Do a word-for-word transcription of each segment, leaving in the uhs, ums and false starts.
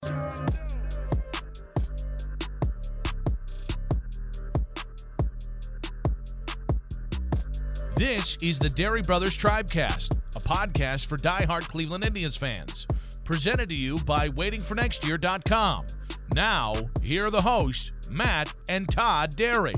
This is the Dairy Brothers Tribecast, a podcast for diehard Cleveland Indians fans. Presented to you by waiting for next year dot com. Now, here are the hosts, Matt and Todd Dairy.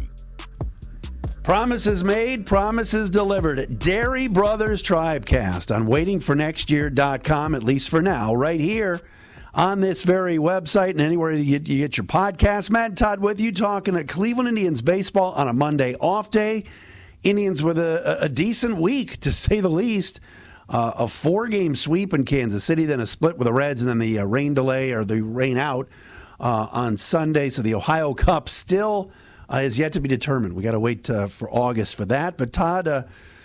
Promises made, promises delivered. Dairy Brothers Tribecast on waiting for next year dot com, at least for now, right here on this very website and anywhere you get, you get your podcast. Matt and Todd with you, talking at Cleveland Indians baseball on a Monday off day. Indians with a, a decent week, to say the least. Uh, a four-game sweep in Kansas City, then a split with the Reds, and then the uh, rain delay or the rain out uh, on Sunday. So the Ohio Cup still uh, is yet to be determined. We got to wait uh, for August for that. But Todd, uh,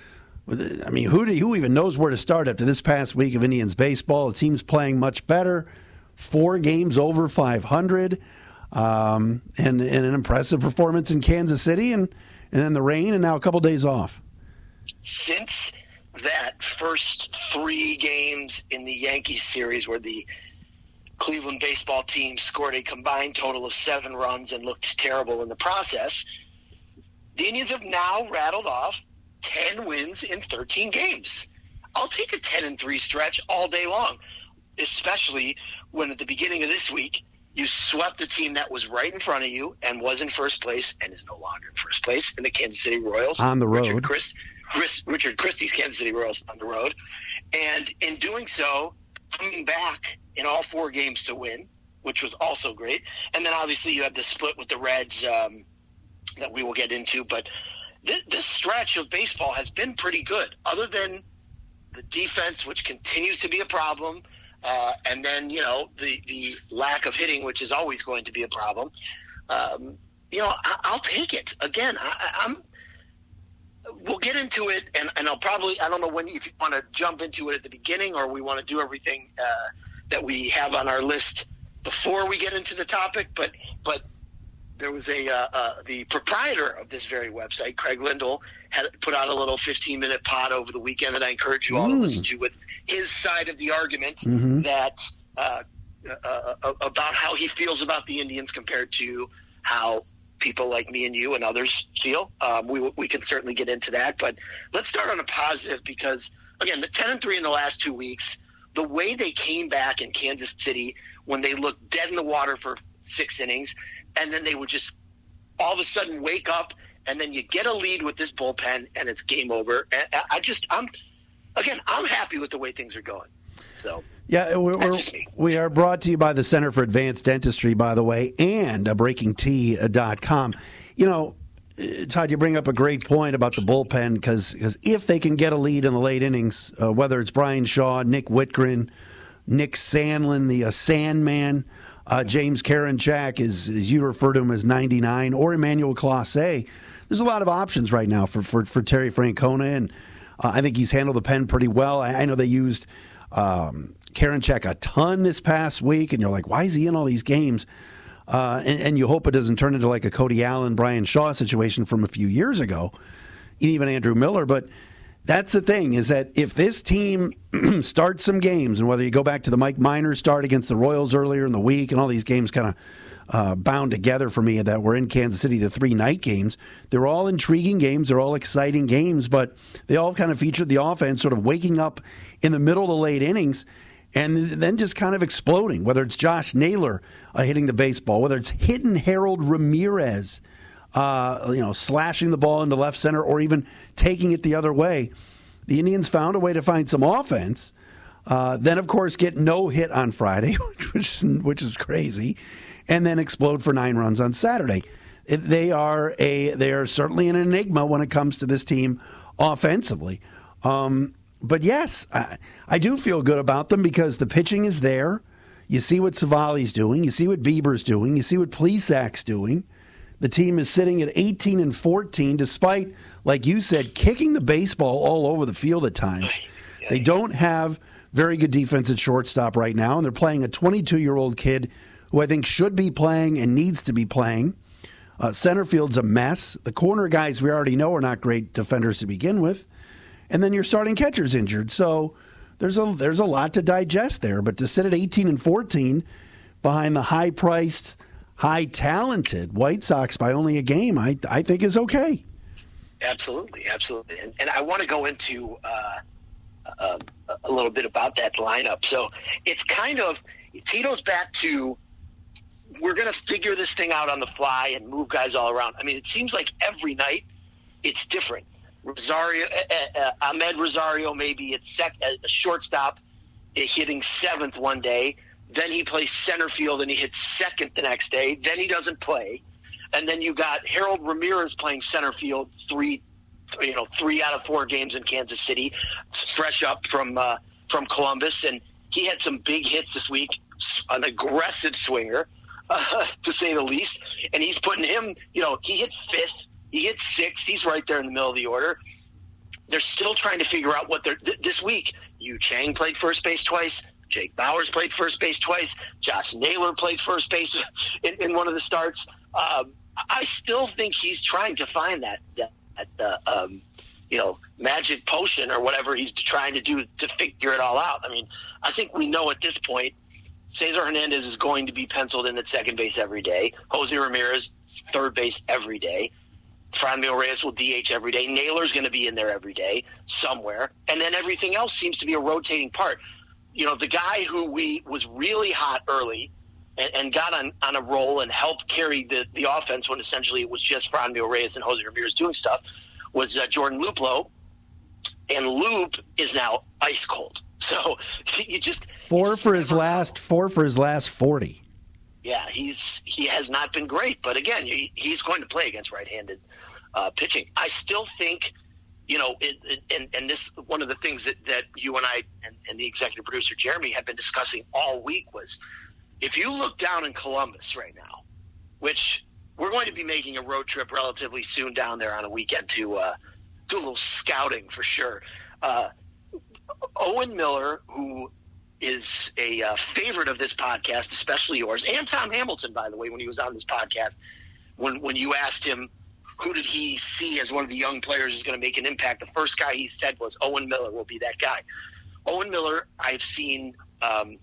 I mean, who do, who even knows where to start after this past week of Indians baseball? The team's playing much better. Four games over five hundred, um, and, and an impressive performance in Kansas City, and and then the rain, and now a couple days off. Since that first three games in the Yankees series where the Cleveland baseball team scored a combined total of seven runs and looked terrible in the process, the Indians have now rattled off ten wins in thirteen games. I'll take a ten and three stretch all day long, especially when at the beginning of this week you swept a team that was right in front of you and was in first place and is no longer in first place in the Kansas City Royals. On the road. Richard, Chris, Chris, Richard Christie's Kansas City Royals on the road. And in doing so, coming back in all four games to win, which was also great. And then obviously you had the split with the Reds um, that we will get into. But this, this stretch of baseball has been pretty good, other than the defense, which continues to be a problem. Uh, and then, you know, the, the lack of hitting, which is always going to be a problem. Um, you know, I, I'll take it. Again, I, I'm we'll get into it, and, and I'll probably – I don't know when if you want to jump into it at the beginning or we want to do everything uh, that we have on our list before we get into the topic. But but there was a uh, uh, – the proprietor of this very website, Craig Lindell, had put out a little fifteen-minute pod over the weekend that I encourage you all mm. to listen to, with his side of the argument mm-hmm. that uh, uh, uh, about how he feels about the Indians compared to how people like me and you and others feel. Um, we we can certainly get into that, but let's start on a positive because, again, the ten and three in the last two weeks, the way they came back in Kansas City when they looked dead in the water for six innings, and then they would just all of a sudden wake up, and then you get a lead with this bullpen, and it's game over. And I just, I'm, again, I'm happy with the way things are going. So yeah, we're, we're, we are brought to you by the Center for Advanced Dentistry, by the way, and breaking tea dot com. You know, Todd, you bring up a great point about the bullpen, because if they can get a lead in the late innings, uh, whether it's Brian Shaw, Nick Whitgren, Nick Sandlin, the uh, Sandman, uh, James Karinchak, is, as you refer to him as ninety-nine, or Emmanuel Clase, there's a lot of options right now for, for, for Terry Francona, and uh, I think he's handled the pen pretty well. I, I know they used um, Karinchak a ton this past week, and you're like, why is he in all these games? Uh, and, and you hope it doesn't turn into like a Cody Allen, Brian Shaw situation from a few years ago, even Andrew Miller. But that's the thing, is that if this team starts some games, and whether you go back to the Mike Minor start against the Royals earlier in the week, and all these games kind of Uh, bound together for me that were in Kansas City, the three night games. They're all intriguing games. They're all exciting games, but they all kind of featured the offense sort of waking up in the middle of the late innings and then just kind of exploding, whether it's Josh Naylor uh, hitting the baseball, whether it's hitting Harold Ramirez, uh, you know, slashing the ball into left center, or even taking it the other way. The Indians found a way to find some offense. Uh, then, of course, get no hit on Friday, which, which is crazy, and then explode for nine runs on Saturday. They are a they are certainly an enigma when it comes to this team offensively. Um, but yes, I, I do feel good about them because the pitching is there. You see what Savali's doing. You see what Bieber's doing. You see what Plesac's doing. The team is sitting at eighteen and fourteen, despite, like you said, kicking the baseball all over the field at times. They don't have very good defense at shortstop right now, and they're playing a twenty-two-year-old kid who I think should be playing and needs to be playing. Uh, center field's a mess. The corner guys we already know are not great defenders to begin with. And then your starting catcher's injured. So there's a there's a lot to digest there. But to sit at eighteen and fourteen, behind the high-priced, high-talented White Sox by only a game, I I think is okay. Absolutely, absolutely. And, and I want to go into uh, a, a little bit about that lineup. So it's kind of – Tito's back to we're going to figure this thing out on the fly and move guys all around. I mean, it seems like every night it's different. Rosario, uh, uh, Ahmed Rosario maybe at sec- a shortstop hitting seventh one day. Then he plays center field and he hits second the next day. Then he doesn't play. And then you got Harold Ramirez playing center field three, you know, three out of four games in Kansas City, fresh up from uh, from Columbus, and he had some big hits this week. An aggressive swinger, uh, to say the least, and he's putting him. You know, he hit fifth, he hit sixth. He's right there in the middle of the order. They're still trying to figure out what they're th- this week. Yu Chang played first base twice. Jake Bauers played first base twice. Josh Naylor played first base in, in one of the starts. Um, I still think he's trying to find that that, that uh, um, you know, magic potion or whatever he's trying to do to figure it all out. I mean, I think we know at this point Cesar Hernandez is going to be penciled in at second base every day. Jose Ramirez, third base every day. Franmil Reyes will D H every day. Naylor's going to be in there every day somewhere. And then everything else seems to be a rotating part. You know, the guy who we was really hot early and, and got on, on a roll and helped carry the, the offense when essentially it was just Franmil Reyes and Jose Ramirez doing stuff was uh, Jordan Luplow. And Loop is now ice cold. So you just four you just for his never last know. four for his last forty. Yeah, he's he has not been great, but again, he, he's going to play against right-handed uh, pitching. I still think, you know, it, it, and and this one of the things that, that you and I and, and the executive producer Jeremy have been discussing all week was, if you look down in Columbus right now, which we're going to be making a road trip relatively soon down there on a weekend to uh, do a little scouting for sure. Uh, Owen Miller, who is a uh, favorite of this podcast, especially yours, and Tom Hamilton, by the way, when he was on this podcast, when when you asked him who did he see as one of the young players who's going to make an impact, the first guy he said was Owen Miller will be that guy. Owen Miller, I've seen um,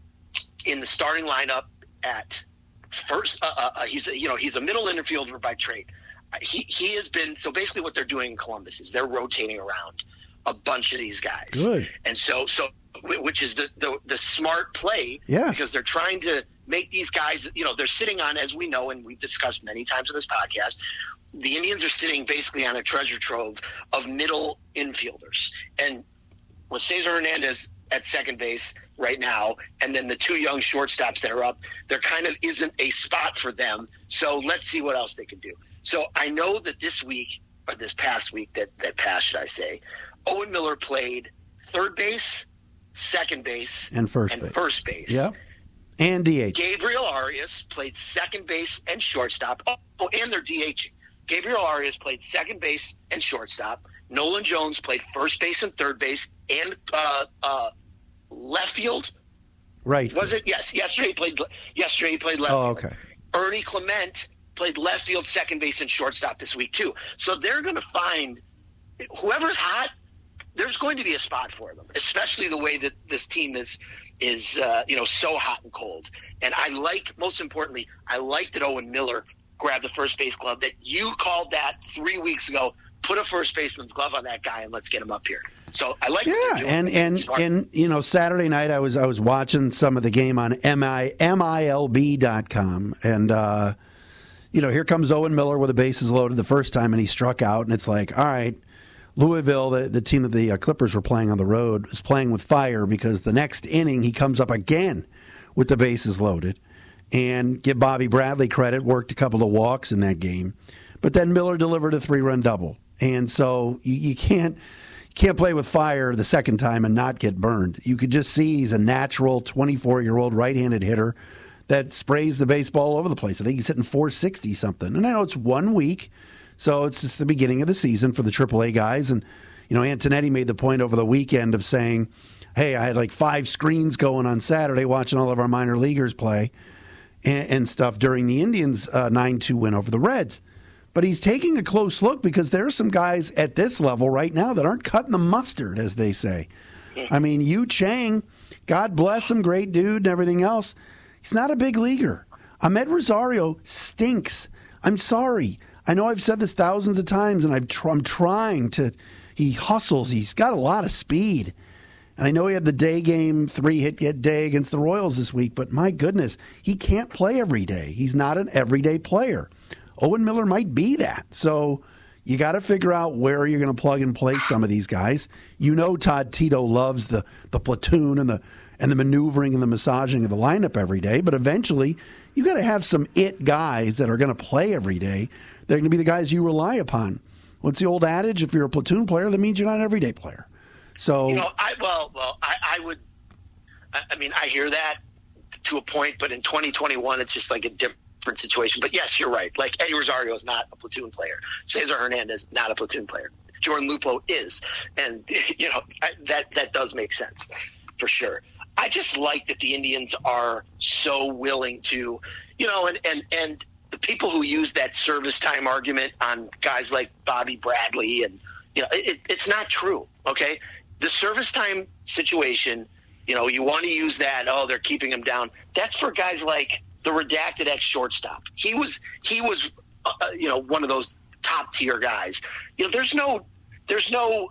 in the starting lineup at first. Uh, uh, he's a, you know he's a middle infielder by trade. Uh, he he has been so basically what they're doing in Columbus is they're rotating around a bunch of these guys. Good. And so so which is the the, the smart play. Yes. Because they're trying to make these guys, you know, they're sitting on, as we know and we've discussed many times on this podcast, the Indians are sitting basically on a treasure trove of middle infielders. And with Cesar Hernandez at second base right now, and then the two young shortstops that are up, there kind of isn't a spot for them. So let's see what else they can do. So I know that this week, or this past week that, that passed, should I say, Owen Miller played third base, second base, and first and base. First base. Yeah. And D H. Gabriel Arias played second base and shortstop. Oh, and they're DHing. Gabriel Arias played second base and shortstop. Nolan Jones played first base and third base and uh, uh, left field. Right. Was it? Yes. Yesterday he played. Yesterday he played left. Oh, field. okay. Ernie Clement played left field, second base, and shortstop this week too. So they're going to find whoever's hot. There's going to be a spot for them, especially the way that this team is is uh, you know so hot and cold. And I like, most importantly, I like that Owen Miller grabbed the first base glove. That you called that three weeks ago. Put a first baseman's glove on that guy and let's get him up here. So I like. Yeah, and and and you know, Saturday night I was I was watching some of the game on M I L B dot com, and uh, you know, here comes Owen Miller with the bases loaded the first time, and he struck out, and it's like, all right. Louisville, the, the team that the uh, Clippers were playing on the road, is playing with fire because the next inning he comes up again with the bases loaded. And give Bobby Bradley credit, worked a couple of walks in that game. But then Miller delivered a three-run double. And so you, you can't you can't play with fire the second time and not get burned. You could just see he's a natural twenty-four-year-old right-handed hitter that sprays the baseball all over the place. I think he's hitting four sixty something. And I know it's one week. So it's just the beginning of the season for the triple A guys. And, you know, Antonetti made the point over the weekend of saying, hey, I had like five screens going on Saturday watching all of our minor leaguers play and, and stuff during the Indians' uh, nine two win over the Reds. But he's taking a close look because there are some guys at this level right now that aren't cutting the mustard, as they say. I mean, Yu Chang, God bless him, great dude and everything else. He's not a big leaguer. Ahmed Rosario stinks. I'm sorry. I know I've said this thousands of times, and I've tr- I'm trying to. He hustles. He's got a lot of speed. And I know he had the day game, three-hit get day against the Royals this week, but my goodness, he can't play every day. He's not an everyday player. Owen Miller might be that. So you got to figure out where you're going to plug and play some of these guys. You know Todd Tito loves the, the platoon and the and the maneuvering and the massaging of the lineup every day, but eventually you got to have some it guys that are going to play every day. They're going to be the guys you rely upon. What's the old adage? If you're a platoon player, that means you're not an everyday player. So you know, I well, well, I, I would. I, I mean, I hear that to a point, but in twenty twenty-one, it's just like a different situation. But yes, you're right. Like Eddie Rosario is not a platoon player. Cesar Hernandez not a platoon player. Jordan Lupo is, and you know I, that that does make sense for sure. I just like that the Indians are so willing to, you know, and and and the people who use that service time argument on guys like Bobby Bradley and you know it, it's not true. Okay. The service time situation, you know, you want to use that, oh, they're keeping him down. That's for guys like the redacted ex-shortstop. He was, he was, uh, you know, one of those top-tier guys. You know, there's no there's no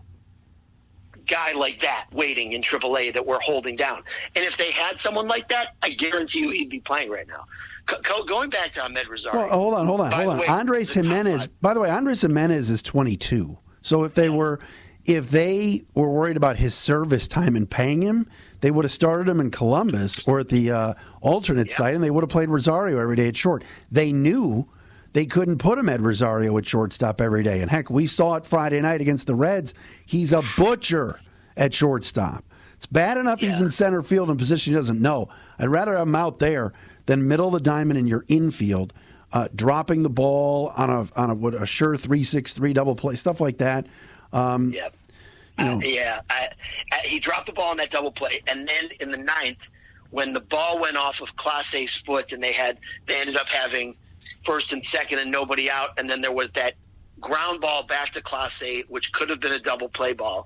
guy like that waiting in triple A that we're holding down. And if they had someone like that, I guarantee you he'd be playing right now. Co- going back to Ahmed Rosario. Well, hold on, hold on, hold on. Way, Andres Jimenez, by the way, Andres Jimenez is twenty-two. So if they were – If they were worried about his service time and paying him, they would have started him in Columbus or at the uh, alternate yeah. site, and they would have played Rosario every day at short. They knew they couldn't put him at Rosario at shortstop every day. And, heck, we saw it Friday night against the Reds. He's a butcher at shortstop. It's bad enough yeah. he's in center field in a position he doesn't know. I'd rather have him out there than middle of the diamond in your infield, uh, dropping the ball on a on a, what, a sure three six three double play, stuff like that. Um, yep. You know. uh, yeah. I, I, he dropped the ball in that double play, and then in the ninth, when the ball went off of Clase's foot, and they had they ended up having first and second and nobody out, and then there was that ground ball back to Clase, which could have been a double play ball.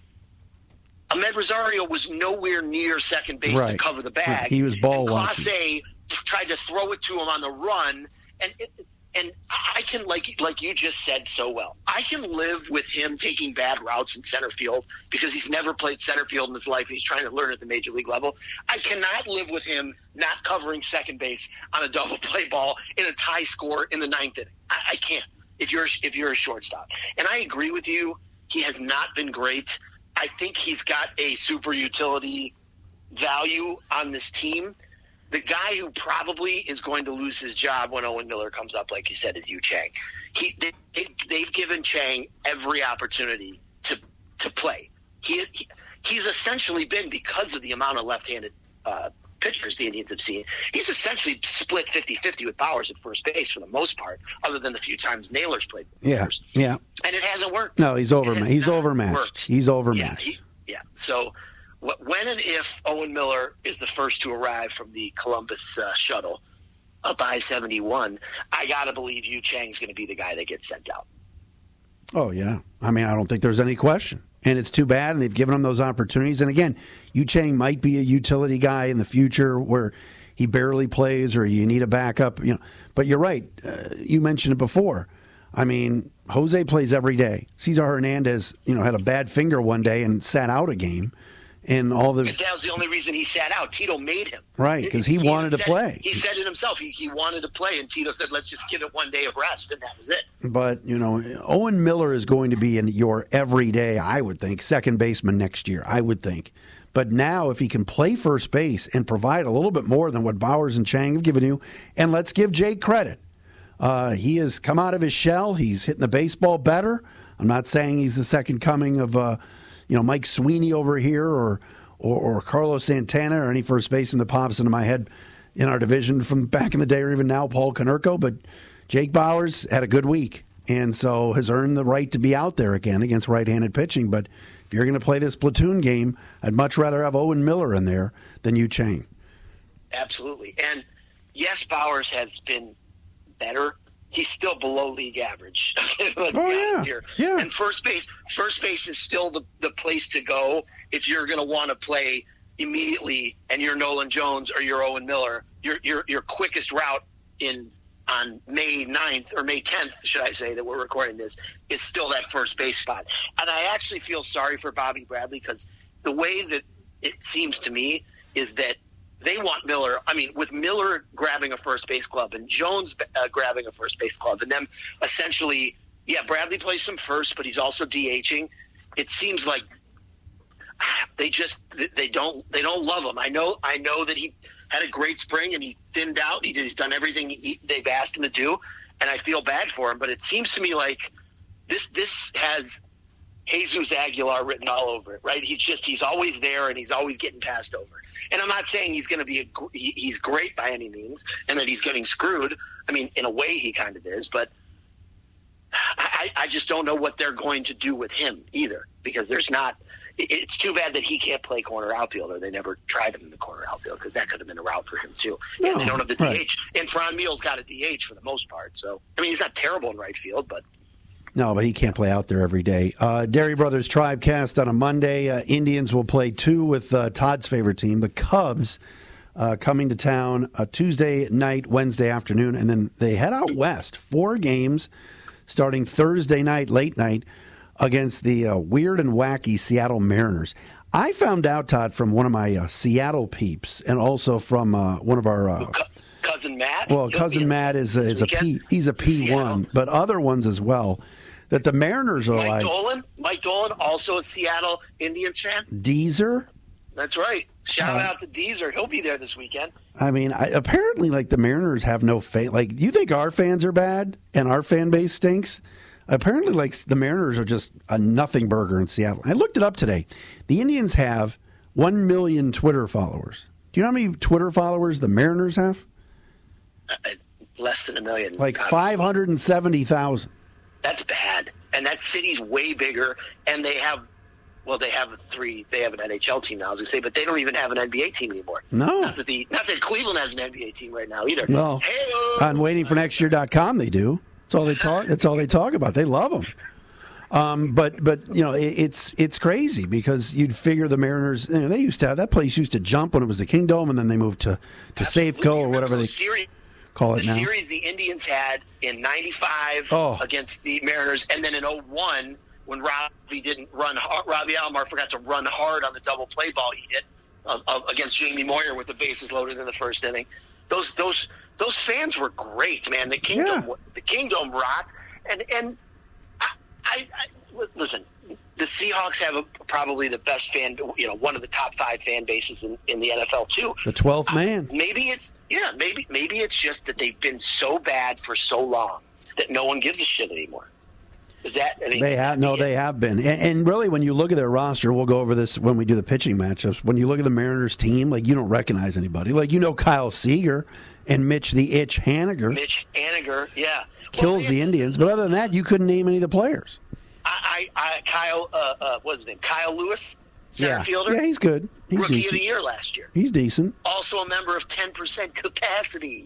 Ahmed Rosario was nowhere near second base right. to cover the bag. He was ball and watching. Clase tried to throw it to him on the run, and it, And I can, like like you just said so well, I can live with him taking bad routes in center field because he's never played center field in his life. He's trying to learn at the major league level. I cannot live with him not covering second base on a double play ball in a tie score in the ninth inning. I, I can't if you're if you're a shortstop. And I agree with you. He has not been great. I think he's got a super utility value on this team. The guy who probably is going to lose his job when Owen Miller comes up, like you said, is Yu Chang. He, they, they've given Chang every opportunity to to play. He, he he's essentially been, because of the amount of left-handed uh, pitchers the Indians have seen, he's essentially split fifty-fifty with Bowers at first base for the most part, other than the few times Naylor's played with yeah, Bowers. Yeah, and it hasn't worked. No, he's overmatched. He's overmatched. Worked. He's overmatched. Yeah, he, yeah. so. When and if Owen Miller is the first to arrive from the Columbus uh, shuttle up I seventy-one, I got to believe Yu Chang's going to be the guy that gets sent out. Oh, yeah. I mean, I don't think there's any question. And it's too bad, and they've given him those opportunities. And again, Yu Chang might be a utility guy in the future where he barely plays or you need a backup. You know, but you're right. Uh, you mentioned it before. I mean, Jose plays every day. Cesar Hernandez, you know, had a bad finger one day and sat out a game. And all the that was the only reason he sat out. Tito made him. Right, because he, he wanted to said, play. He said it himself. He, he wanted to play, and Tito said, let's just give it one day of rest, and that was it. But, you know, Owen Miller is going to be in your everyday, I would think, second baseman next year, I would think. But now, if he can play first base and provide a little bit more than what Bowers and Chang have given you, and let's give Jake credit. Uh, he has come out of his shell. He's hitting the baseball better. I'm not saying he's the second coming of uh, – you know, Mike Sweeney over here or, or or Carlos Santana or any first baseman that pops into my head in our division from back in the day or even now, Paul Konerko. But Jake Bowers had a good week and so has earned the right to be out there again against right-handed pitching. But if you're going to play this platoon game, I'd much rather have Owen Miller in there than Yu Chang. Absolutely. And, yes, Bowers has been better. He's still below league average. Oh, yeah. Here. yeah. And first base, first base is still the, the place to go if you're going to want to play immediately and you're Nolan Jones or you're Owen Miller, your your your quickest route in on May ninth or May tenth, should I say, that we're recording this, is still that first base spot. And I actually feel sorry for Bobby Bradley, because the way that it seems to me is that they want Miller. I mean, with Miller grabbing a first base glove and Jones uh, grabbing a first base glove, and them essentially, yeah, Bradley plays some first, but he's also DHing. It seems like they just they don't they don't love him. I know I know that he had a great spring and he thinned out. He, he's done everything he, they've asked him to do, and I feel bad for him. But it seems to me like this this has Jesus Aguilar written all over it, right? He's just he's always there and he's always getting passed over. And I'm not saying he's going to be a, he's great by any means, and that he's getting screwed. I mean, in a way, he kind of is, but I, I just don't know what they're going to do with him either, because there's not. It's too bad that he can't play corner outfielder. They never tried him in the corner outfield, because that could have been a route for him too. No, and they don't have the right. D H. And Fran Meal's got a D H for the most part. So I mean, he's not terrible in right field, but. No, but he can't play out there every day. Uh, Dairy Brothers Tribecast on a Monday. Uh, Indians will play two with uh, Todd's favorite team, the Cubs, uh, coming to town uh, Tuesday night, Wednesday afternoon, and then they head out west. Four games starting Thursday night, late night, against the uh, weird and wacky Seattle Mariners. I found out, Todd, from one of my uh, Seattle peeps, and also from uh, one of our uh, cousin Matt. Well, cousin Matt is a, is a P. He's a P one, but other ones as well. That the Mariners are Mike like Dolan. Mike Dolan, also a Seattle Indians fan. Deezer. That's right. Shout uh, out to Deezer. He'll be there this weekend. I mean, I, apparently, like the Mariners have no faith. Like, do you think our fans are bad and our fan base stinks? Apparently, like the Mariners are just a nothing burger in Seattle. I looked it up today. The Indians have one million Twitter followers. Do you know how many Twitter followers the Mariners have? Uh, less than a million. Like five hundred seventy thousand. That's bad. And that city's way bigger, and they have, well, they have three, they have an N H L team now, as we say, but they don't even have an N B A team anymore. No. Not that, the, not that Cleveland has an N B A team right now either. No. Hey-o! On waiting for next year dot com, they do. That's all they talk. That's all they talk about. They love them. Um, but but you know it, it's it's crazy, because you'd figure the Mariners, you know, they used to have that place used to jump when it was the Kingdome, and then they moved to to Safeco or whatever they series, call it the now. The series the Indians had in ninety-five oh. against the Mariners, and then in oh one when Robbie didn't run hard, Robbie Alomar forgot to run hard on the double play ball he hit uh, uh, against Jamie Moyer with the bases loaded in the first inning. Those those those fans were great, man. The Kingdom yeah. the Kingdome rocked, and and I, I, I listen. The Seahawks have a, probably the best fan, you know, one of the top five fan bases in, in the N F L too. The twelfth man. Uh, maybe it's yeah, maybe maybe it's just that they've been so bad for so long that no one gives a shit anymore. Is that I mean, they have no, they have been, and, and really, when you look at their roster, we'll go over this when we do the pitching matchups. When you look at the Mariners team, like you don't recognize anybody. Like you know Kyle Seager and Mitch the Itch Haniger. Mitch Haniger, yeah, kills well, the Indians, but other than that, you couldn't name any of the players. I, I, I Kyle, uh, uh, what's his name? Kyle Lewis, center yeah. fielder. Yeah, he's good. He's Rookie decent. of the year last year. He's decent. Also a member of ten percent capacity.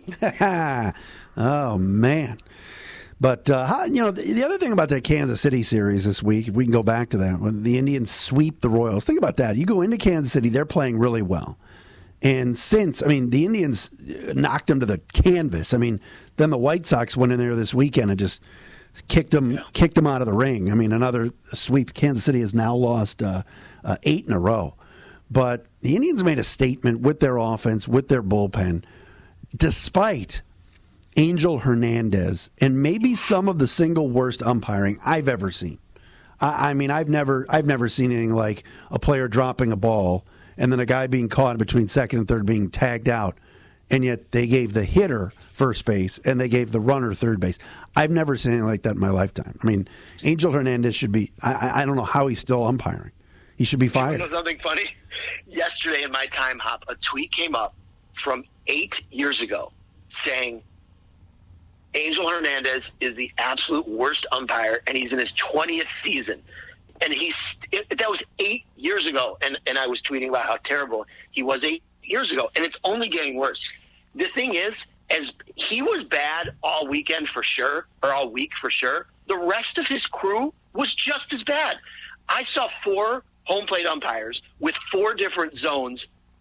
Oh man. But, uh, how, you know, the, the other thing about that Kansas City series this week, if we can go back to that, when the Indians sweep the Royals, think about that. You go into Kansas City, they're playing really well. And since, I mean, the Indians knocked them to the canvas. I mean, then the White Sox went in there this weekend and just kicked them, yeah. kicked them out of the ring. I mean, another sweep. Kansas City has now lost uh, uh, eight in a row. But the Indians made a statement with their offense, with their bullpen, despite Angel Hernandez and maybe some of the single worst umpiring I've ever seen. I, I mean, I've never, I've never seen anything like a player dropping a ball and then a guy being caught between second and third being tagged out, and yet they gave the hitter first base and they gave the runner third base. I've never seen anything like that in my lifetime. I mean, Angel Hernandez should be. I, I don't know how he's still umpiring. He should be fired. You know something funny? Yesterday in my time hop, a tweet came up from eight years ago saying Angel Hernandez is the absolute worst umpire, and he's in his twentieth season. And he's it, that was eight years ago, and, and I was tweeting about how terrible he was eight years ago, and it's only getting worse. The thing is, as he was bad all weekend for sure, or all week for sure, the rest of his crew was just as bad. I saw four home plate umpires with four different zones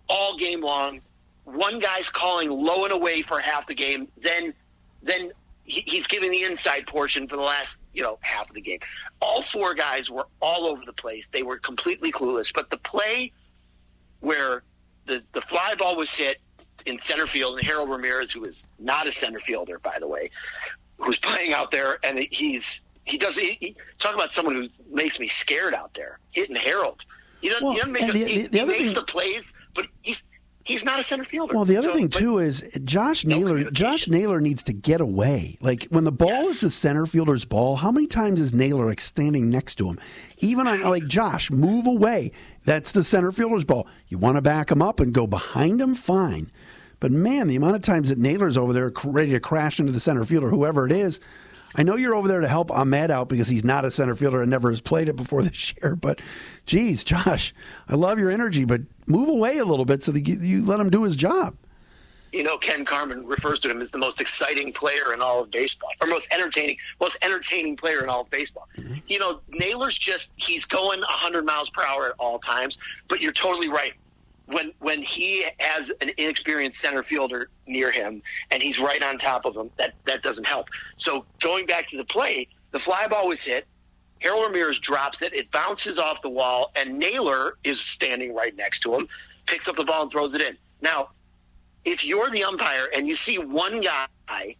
all game long. One guy's calling low and away for half the game. Then, then he, he's giving the inside portion for the last, you know, half of the game. All four guys were all over the place. They were completely clueless. But the play where the, the fly ball was hit in center field, and Harold Ramirez, who is not a center fielder, by the way, who's playing out there, and he's he does he, he, talk about someone who makes me scared out there, hitting Harold. He doesn't, well, he doesn't make the, a, the, he, the he makes thing, the plays, but he's he's not a center fielder. Well, the other so, thing but, too is Josh Naylor. Josh Naylor needs to get away. Like when the ball yes. is the center fielder's ball, how many times is Naylor like standing next to him? Even on like Josh, move away. That's the center fielder's ball. You want to back him up and go behind him, fine. But man, the amount of times that Naylor's over there ready to crash into the center fielder, whoever it is. I know you're over there to help Ahmed out because he's not a center fielder and never has played it before this year. But, geez, Josh, I love your energy, but move away a little bit so that you let him do his job. You know, Ken Carmen refers to him as the most exciting player in all of baseball, or most entertaining, most entertaining player in all of baseball. Mm-hmm. You know, Naylor's just, he's going one hundred miles per hour at all times, but you're totally right. When when he has an inexperienced center fielder near him and he's right on top of him, that, that doesn't help. So going back to the play, the fly ball was hit. Harold Ramirez drops it. It bounces off the wall, and Naylor is standing right next to him, picks up the ball and throws it in. Now, if you're the umpire and you see one guy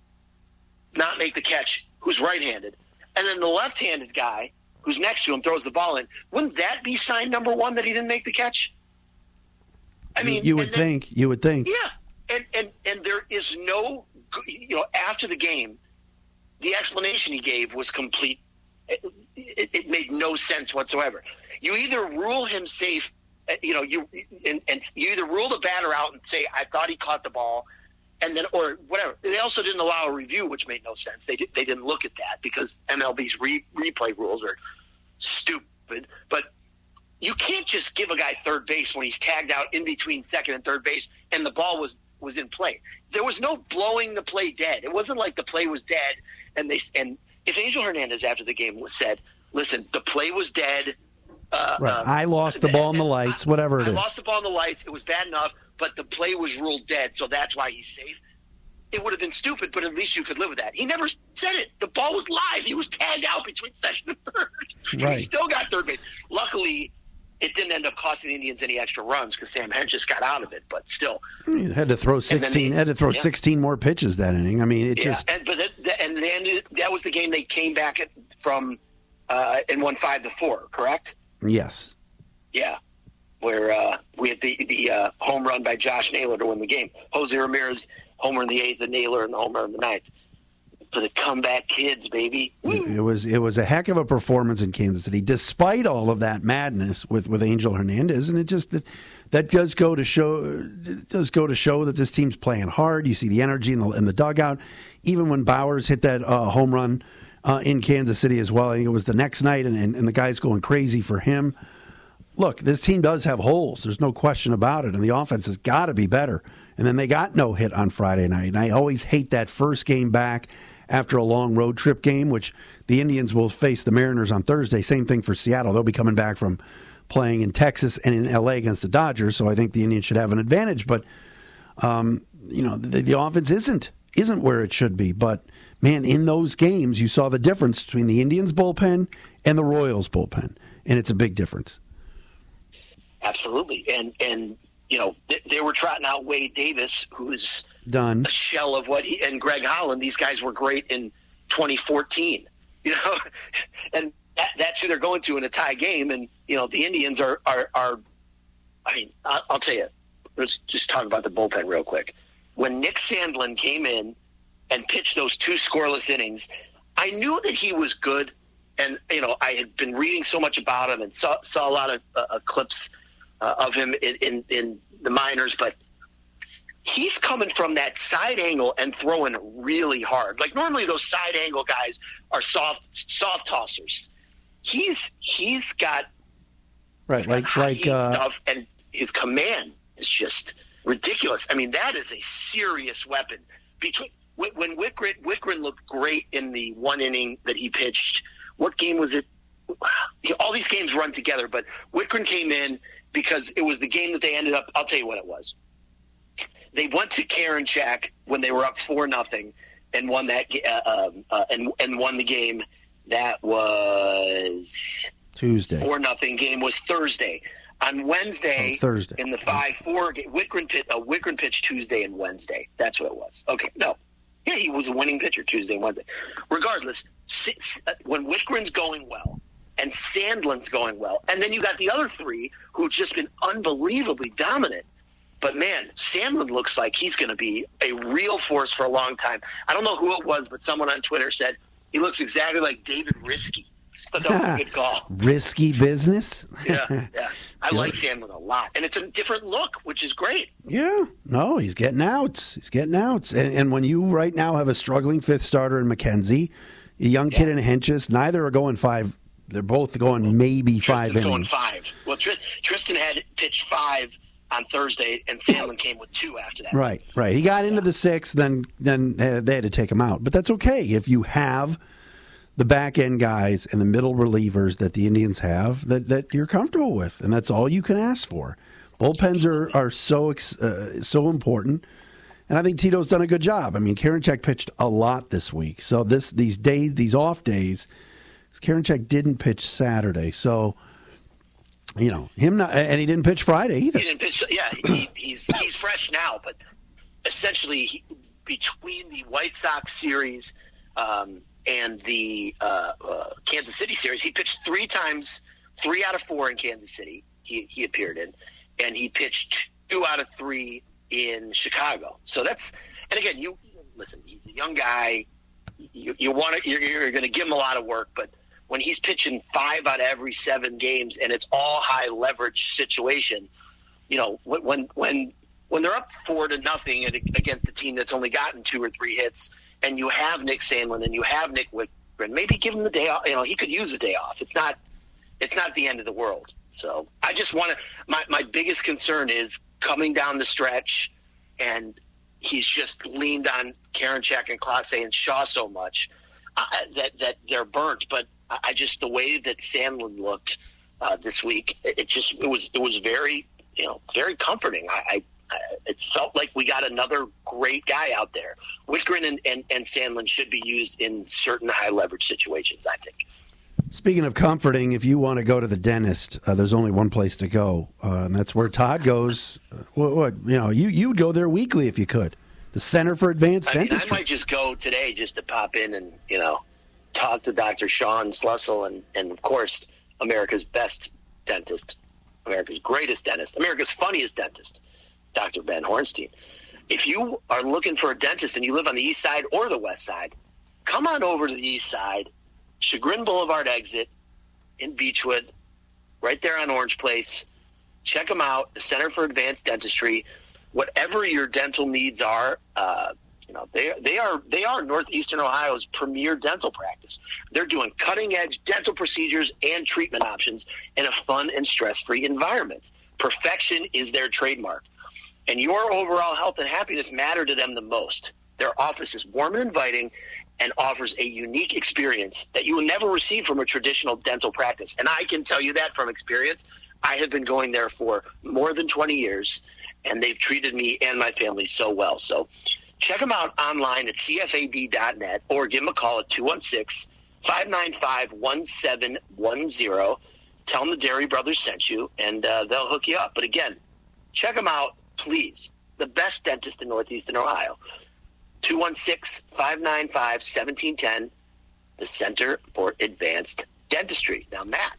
not make the catch who's right-handed, and then the left-handed guy who's next to him throws the ball in, wouldn't that be sign number one that he didn't make the catch? I mean, you would then, think. You would think. Yeah, and, and and there is no, you know, after the game, the explanation he gave was complete. It, it, it made no sense whatsoever. You either rule him safe, you know, you and, and you either rule the batter out and say, "I thought he caught the ball," and then or whatever. They also didn't allow a review, which made no sense. They did, they didn't look at that because M L B's re, replay rules are stupid, but. You can't just give a guy third base when he's tagged out in between second and third base and the ball was, was in play. There was no blowing the play dead. It wasn't like the play was dead. And they and if Angel Hernandez after the game was said, listen, the play was dead. Uh, right. uh, I lost the ball in the lights, whatever it I is. I lost the ball in the lights. It was bad enough, but the play was ruled dead, so that's why he's safe. It would have been stupid, but at least you could live with that. He never said it. The ball was live. He was tagged out between second and third. Right. He still got third base. Luckily, it didn't end up costing the Indians any extra runs because Sam Hentges got out of it, but still. You had to throw sixteen. They, had to throw yeah. sixteen more pitches that inning. I mean, it yeah, just. And, but that, and then that was the game they came back at, from uh, and won five to four. Correct? Yes. Yeah, where uh, we had the the uh, home run by Josh Naylor to win the game. Jose Ramirez homer in the eighth, and Naylor in the homer in the ninth. For the comeback kids, baby. Woo. It was it was a heck of a performance in Kansas City, despite all of that madness with, with Angel Hernandez, and it just that, that does go to show it does go to show that this team's playing hard. You see the energy in the in the dugout, even when Bowers hit that uh, home run uh, in Kansas City as well. I think it was the next night, and, and, and the guys going crazy for him. Look, this team does have holes. There's no question about it, and the offense has got to be better. And then they got no hit on Friday night, and I always hate that first game back after a long road trip game, which the Indians will face the Mariners on Thursday. Same thing for Seattle. They'll be coming back from playing in Texas and in L A against the Dodgers, so I think the Indians should have an advantage. But, um, you know, the, the offense isn't isn't where it should be. But, man, in those games, you saw the difference between the Indians' bullpen and the Royals' bullpen, and it's a big difference. Absolutely. And, and you know, they, they were trotting out Wade Davis, who's done a shell of what he, and Greg Holland. These guys were great in twenty fourteen, you know, and that, that's who they're going to in a tie game. And, you know, the Indians are, are, are I mean, I'll, I'll tell you, let's just talk about the bullpen real quick. When Nick Sandlin came in and pitched those two scoreless innings, I knew that he was good. And, you know, I had been reading so much about him and saw, saw a lot of uh, clips uh, of him in, in, in the minors, but he's coming from that side angle and throwing really hard. Like normally those side angle guys are soft, soft tossers. He's, he's got, right. he's got like, like, uh, stuff, and his command is just ridiculous. I mean, that is a serious weapon. Between when Wickren, Wickren looked great in the one inning that he pitched. What game was it? All these games run together, but Wickren came in because it was the game that they ended up. I'll tell you what it was. They went to Karinchak when they were up four nothing and won that uh, um, uh, and and won the game. That was Tuesday. Four nothing game was Thursday. On Wednesday, oh, Thursday in the five four game, Wickren pitched uh, Wickren pitched Tuesday and Wednesday. That's what it was. Okay, no, yeah, he was a winning pitcher Tuesday and Wednesday. Regardless, when Wickren's going well and Sandlin's going well, and then you got the other three who've just been unbelievably dominant. But, man, Sandlin looks like he's going to be a real force for a long time. I don't know who it was, but someone on Twitter said he looks exactly like David Risky. But that was a good call. Risky business? yeah, yeah. I yeah. like Sandlin a lot. And it's a different look, which is great. Yeah. No, he's getting outs. He's getting outs. And, and when you right now have a struggling fifth starter in McKenzie, a young kid yeah. in Hentges, neither are going five. They're both going maybe Tristan's five innings. going five. Well, Tr- Tristan had pitched five on Thursday, and Sandlin came with two after that. Right, right. He got into the sixth, then then they had to take him out. But that's okay if you have the back end guys and the middle relievers that the Indians have that, that you're comfortable with, and that's all you can ask for. Bullpens are are so uh, so important, and I think Tito's done a good job. I mean, Karinchak pitched a lot this week, so this these days, these off days, Karinchak didn't pitch Saturday, so. You know, him not, and he didn't pitch Friday either. He didn't pitch. Yeah, he, he's he's fresh now, but essentially he, between the White Sox series um, and the uh, uh, Kansas City series, he pitched three times, three out of four in Kansas City. He he appeared in, and he pitched two out of three in Chicago. So that's, and again, you listen. He's a young guy. You, you want to, you're, you're going to give him a lot of work, but. When he's pitching five out of every seven games and it's all high leverage situation, you know, when when when they're up four to nothing against a team that's only gotten two or three hits, and you have Nick Sandlin and you have Nick Wickren, maybe give him the day off. You know, he could use a day off. It's not it's not the end of the world. So I just want to. My my biggest concern is coming down the stretch, and he's just leaned on Karinchak and Clase and Shaw so much uh, that that they're burnt, but. I just the way that Sandlin looked uh, this week, it, it just it was it was very you know very comforting. I, I it felt like we got another great guy out there. Wickren and, and, and Sandlin should be used in certain high leverage situations, I think. Speaking of comforting, if you want to go to the dentist, uh, there's only one place to go, uh, and that's where Todd goes. Uh, what, what you know, you you'd go there weekly if you could. The Center for Advanced I mean, Dentistry. I might just go today just to pop in and you know. talk to Doctor Sean Slessel and, and, of course, America's best dentist, America's greatest dentist, America's funniest dentist, Doctor Ben Hornstein. If you are looking for a dentist and you live on the east side or the west side, come on over to the east side, Chagrin Boulevard exit in Beechwood, right there on Orange Place. Check them out, the Center for Advanced Dentistry. Whatever your dental needs are, uh, You know, they they are they are Northeastern Ohio's premier dental practice. They're doing cutting edge dental procedures and treatment options in a fun and stress free environment. Perfection is their trademark, and your overall health and happiness matter to them the most. Their office is warm and inviting, and offers a unique experience that you will never receive from a traditional dental practice. And I can tell you that from experience. I have been going there for more than twenty years, and they've treated me and my family so well. So. Check them out online at C F A D dot net or give them a call at two one six, five nine five, one seven one zero. Tell them the Dairy Brothers sent you, and uh, they'll hook you up. But again, check them out, please. The best dentist in Northeastern Ohio. two one six, five nine five, one seven one zero, the Center for Advanced Dentistry. Now, Matt.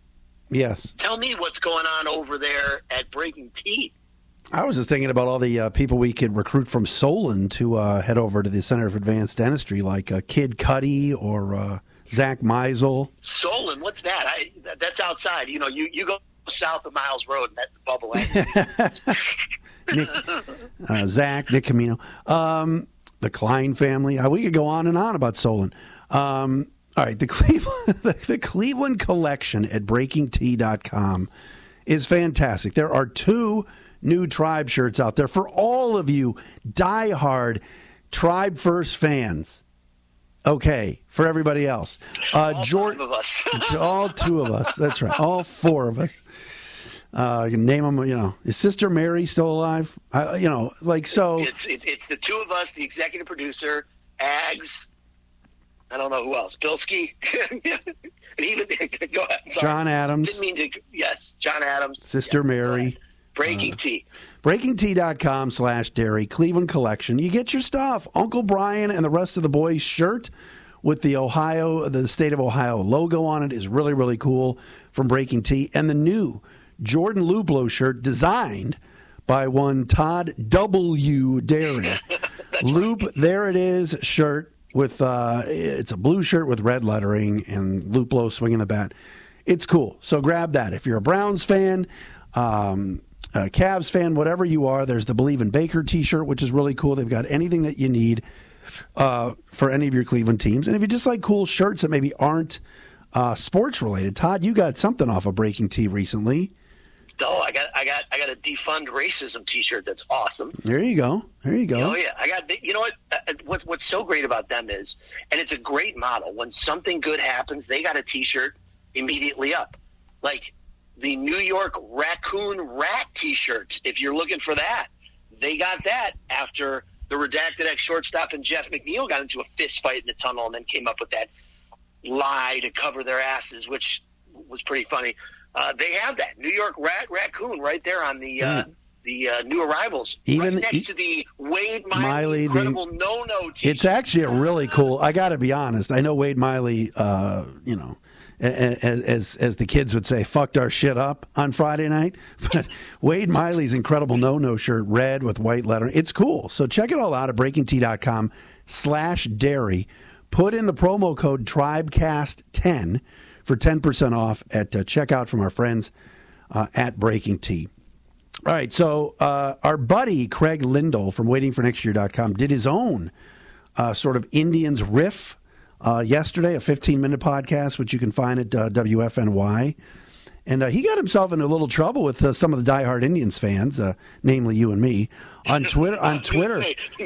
Yes. Tell me what's going on over there at Breaking Tea. I was just thinking about all the uh, people we could recruit from Solon to uh, head over to the Center for Advanced Dentistry, like uh, Kid Cuddy or uh, Zach Meisel. Solon, what's that? I, that? That's outside. You know, you, you go south of Miles Road, and that bubble ends. Nick, uh, Zach, Nick Camino, um, the Klein family. Uh, we could go on and on about Solon. Um, all right, the Cleveland, the, the Cleveland Collection at breaking tea dot com is fantastic. There are two new Tribe shirts out there for all of you diehard Tribe First fans. Okay, for everybody else. Uh, all George, five of us. all two of us. That's right. All four of us. Uh, you can name them. You know, is Sister Mary still alive? Uh, you know, like so. It's it, it's the two of us, the executive producer, Ags. I don't know who else. Bilski. And even go ahead. Sorry. John Adams. Didn't mean to. Yes, John Adams. Sister yeah, Mary. Breaking uh, Tea. breaking tea dot com slash dairy. Cleveland Collection. You get your stuff. Uncle Brian and the rest of the boys shirt with the Ohio, the state of Ohio logo on it is really, really cool from Breaking Tea. And the new Jordan Luplow shirt designed by one Todd W. Dairy. Loop, right. There it is, shirt with, uh, it's a blue shirt with red lettering and Luplow swinging the bat. It's cool. So grab that. If you're a Browns fan, um, a Cavs fan, whatever you are, there's the Believe in Baker t-shirt, which is really cool. They've got anything that you need uh, for any of your Cleveland teams. And if you just like cool shirts that maybe aren't uh, sports related, Todd, you got something off of Breaking Tea recently. Oh, I got, I got, I got a defund racism T-shirt that's awesome. There you go. There you go. Oh yeah, I got. You know what? What what's so great about them is, and it's a great model. When something good happens, they got a T-shirt immediately up, like the New York Raccoon Rat T-shirt. If you're looking for that, they got that after the redacted ex shortstop and Jeff McNeil got into a fist fight in the tunnel, and then came up with that lie to cover their asses, which was pretty funny. Uh, they have that New York rat, raccoon right there on the uh, mm. the uh, new arrivals, even right next e- to the Wade Miley, Miley incredible the, no-no T-shirt. It's actually a really cool. I got to be honest. I know Wade Miley, uh, you know, as, as as the kids would say, fucked our shit up on Friday night. But Wade Miley's incredible no-no shirt, red with white lettering. It's cool. So check it all out at breaking tea dot com slash dairy. Put in the promo code Tribecast ten for ten percent off at uh, checkout from our friends uh, at Breaking Tea. All right, so uh, our buddy Craig Lindell from waiting for next year dot com did his own uh, sort of Indians riff uh, yesterday, a fifteen-minute podcast, which you can find at uh, W F N Y. And uh, he got himself into a little trouble with uh, some of the diehard Indians fans, uh, namely you and me, on Twitter. On Twitter,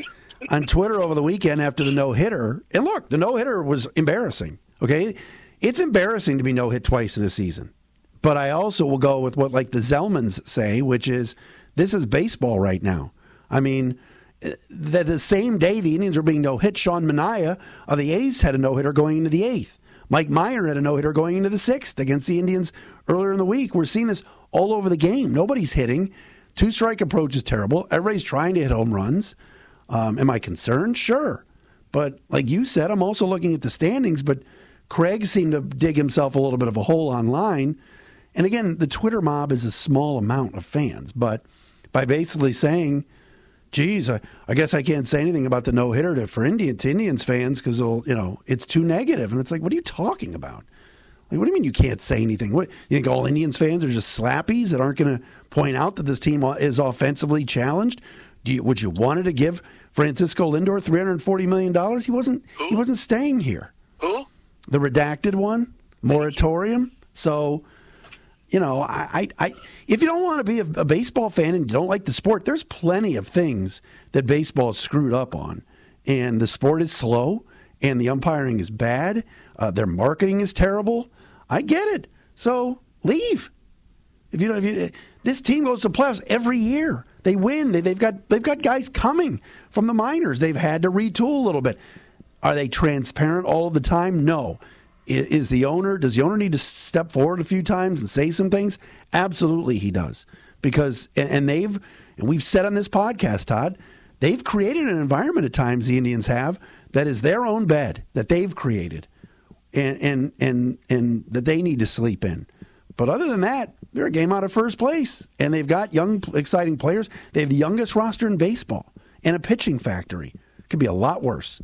on Twitter over the weekend after the no-hitter. And look, the no-hitter was embarrassing, okay? It's embarrassing to be no-hit twice in a season. But I also will go with what like the Zellmans say, which is this is baseball right now. I mean, the, the same day the Indians were being no-hit, Sean Manaea of the A's had a no-hitter going into the eighth. Mike Meyer had a no-hitter going into the sixth against the Indians earlier in the week. We're seeing this all over the game. Nobody's hitting. Two-strike approach is terrible. Everybody's trying to hit home runs. Um, am I concerned? Sure. But like you said, I'm also looking at the standings, but Craig seemed to dig himself a little bit of a hole online. And again, the Twitter mob is a small amount of fans. But by basically saying, geez, I, I guess I can't say anything about the no-hitter to, for Indian, to Indians fans because it'll, you know, it's too negative. And it's like, what are you talking about? Like, what do you mean you can't say anything? What, you think all Indians fans are just slappies that aren't going to point out that this team is offensively challenged? Do you, would you wanted to give Francisco Lindor three hundred forty million dollars? He wasn't. Who? He wasn't staying here. Who? The redacted one, moratorium. So, you know, I, I, I if you don't want to be a, a baseball fan and you don't like the sport, there's plenty of things that baseball is screwed up on, and the sport is slow, and the umpiring is bad. Uh, their marketing is terrible. I get it. So leave. If you know, if you, this team goes to playoffs every year. They win. They, they've got they've got guys coming from the minors. They've had to retool a little bit. Are they transparent all of the time? No. Is, is the owner? Does the owner need to step forward a few times and say some things? Absolutely, he does. Because and, and they've and we've said on this podcast, Todd, they've created an environment at times. The Indians have that is their own bed that they've created, and and and and that they need to sleep in. But other than that, they're a game out of first place. And they've got young, exciting players. They have the youngest roster in baseball and a pitching factory. Could be a lot worse.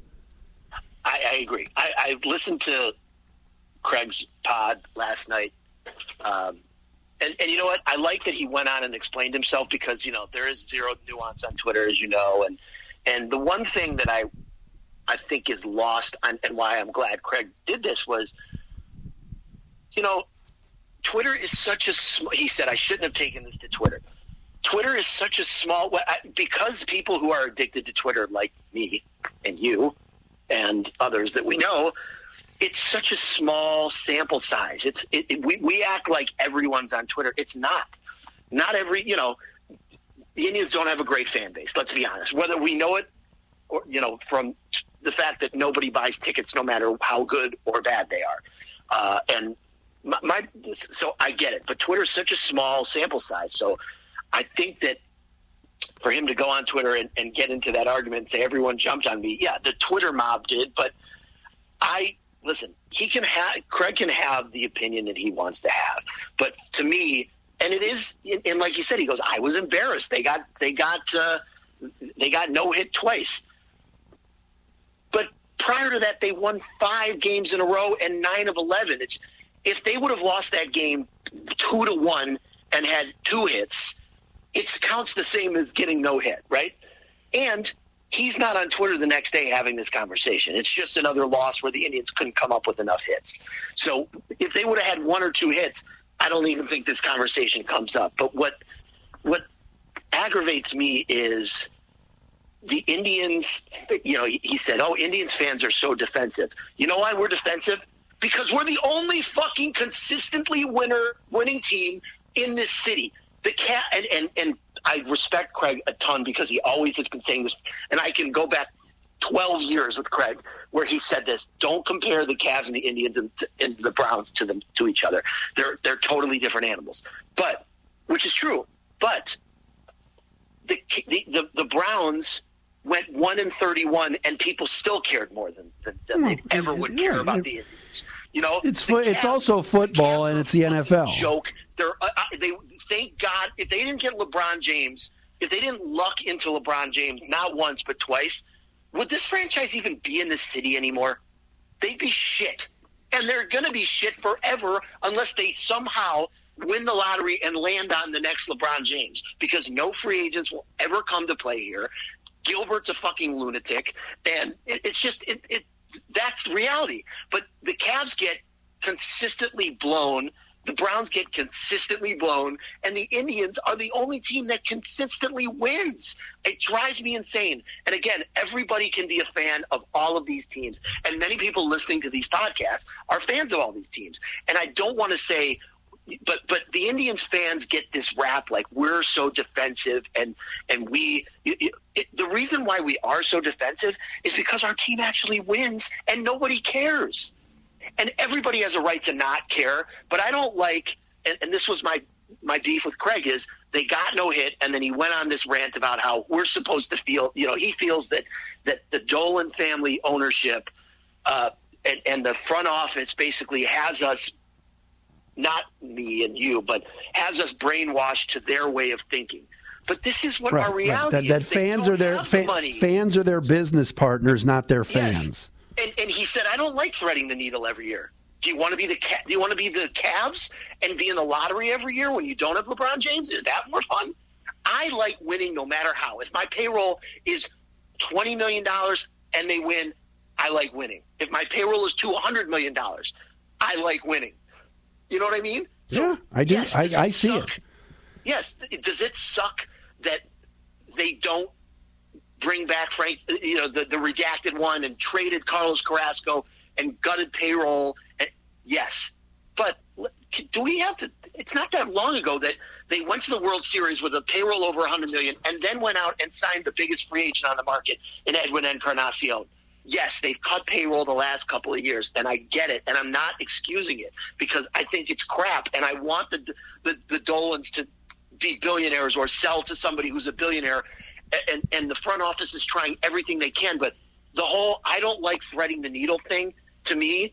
I, I agree. I, I listened to Craig's pod last night. Um, and, and you know what? I like that he went on and explained himself because, you know, there is zero nuance on Twitter, as you know. And and the one thing that I I think is lost on, and why I'm glad Craig did this was, you know, Twitter is such a small, he said, I shouldn't have taken this to Twitter. Twitter is such a small, because people who are addicted to Twitter, like me and you and others that we know, it's such a small sample size. It's it, it, we, we act like everyone's on Twitter. It's not. not every, you know, the Indians don't have a great fan base. Let's be honest. Whether we know it, or you know, from the fact that nobody buys tickets, no matter how good or bad they are, uh, and my, my so I get it. But Twitter is such a small sample size, so I think that for him to go on Twitter and, and get into that argument and say everyone jumped on me, yeah, the Twitter mob did, but I listen. He can have Craig can have the opinion that he wants to have, but to me. And it is, and like you said, he goes, I was embarrassed. They got, they got, uh, they got no hit twice. But prior to that, they won five games in a row and nine of eleven. It's if they would have lost that game two to one and had two hits, it counts the same as getting no hit, right? And he's not on Twitter the next day having this conversation. It's just another loss where the Indians couldn't come up with enough hits. So if they would have had one or two hits, I don't even think this conversation comes up. But what what aggravates me is the Indians, you know, he, he said, oh, Indians fans are so defensive. You know why we're defensive? Because we're the only fucking consistently winner winning team in this city. The cat and, and, and I respect Craig a ton because he always has been saying this, and I can go back twelve years with Craig where he said this: don't compare the Cavs and the Indians and, and the Browns to them to each other. They're they're totally different animals. But which is true. But the the the, the Browns went one and thirty-one, and people still cared more than than, than they ever would care yeah, about the Indians. You know, it's fo- Cavs, it's also football and it's the N F L. Joke. They're uh, they thank God if they didn't get LeBron James, if they didn't luck into LeBron James not once but twice. Would this franchise even be in this city anymore? They'd be shit. And they're going to be shit forever unless they somehow win the lottery and land on the next LeBron James, because no free agents will ever come to play here. Gilbert's a fucking lunatic. And it, it's just it, – it, that's reality. But the Cavs get consistently blown. The Browns get consistently blown, and the Indians are the only team that consistently wins. It drives me insane. And again, everybody can be a fan of all of these teams, and many people listening to these podcasts are fans of all these teams. And I don't want to say, but but the Indians fans get this rap like we're so defensive, and and we it, it, the reason why we are so defensive is because our team actually wins, and nobody cares. And everybody has a right to not care, but I don't like, and, and this was my, my beef with Craig, is they got no hit, and then he went on this rant about how we're supposed to feel, you know, he feels that, that the Dolan family ownership uh, and, and the front office basically has us, not me and you, but has us brainwashed to their way of thinking. But this is what right, our reality right. That, is. That fans are their fa- the fans are their business partners, not their fans. Yes. And, and he said, I don't like threading the needle every year. Do you want to be the do you want to be the Cavs and be in the lottery every year when you don't have LeBron James? Is that more fun? I like winning no matter how. If my payroll is twenty million dollars and they win, I like winning. If my payroll is two hundred million dollars, I like winning. You know what I mean? So, yeah, I do. Yes, I, I see suck? it. Yes. Does it suck that they don't bring back Frank, you know, the, the redacted one, and traded Carlos Carrasco and gutted payroll? And, yes. But do we have to – it's not that long ago that they went to the World Series with a payroll over one hundred million dollars and then went out and signed the biggest free agent on the market in Edwin Encarnacion. Yes, they've cut payroll the last couple of years, and I get it, and I'm not excusing it because I think it's crap, and I want the the, the Dolans to be billionaires or sell to somebody who's a billionaire. And, and the front office is trying everything they can, but the whole I don't like threading the needle thing, to me,